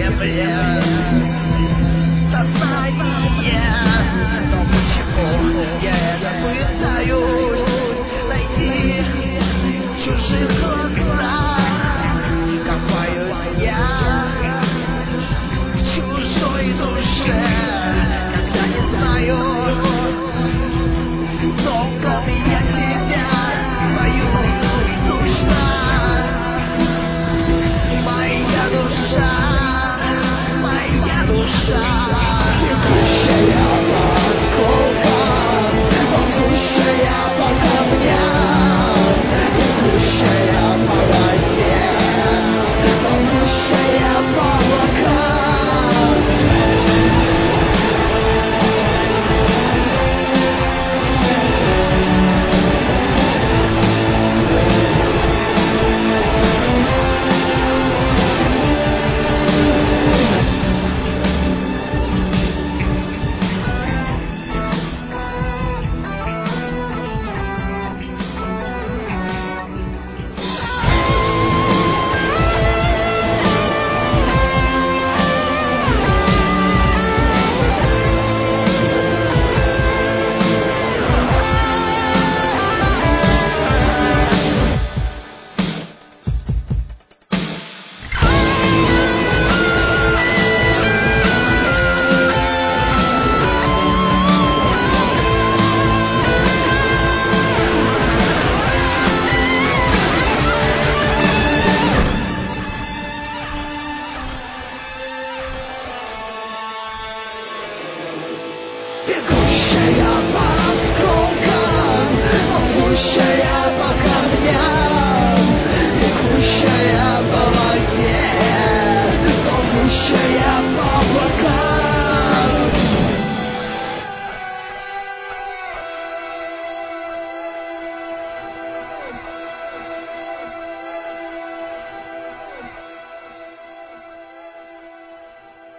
приемлет сознание. Но почему я это пытаюсь найти в чужих глазах? Как боюсь я в чужой душе, когда не знаю толком я себя, свою сущность. Моя душа, бегущая по осколкам, ползущая по камням, бегущая по воде, ползущая по облакам. Бегущая по осколкам, ползущая по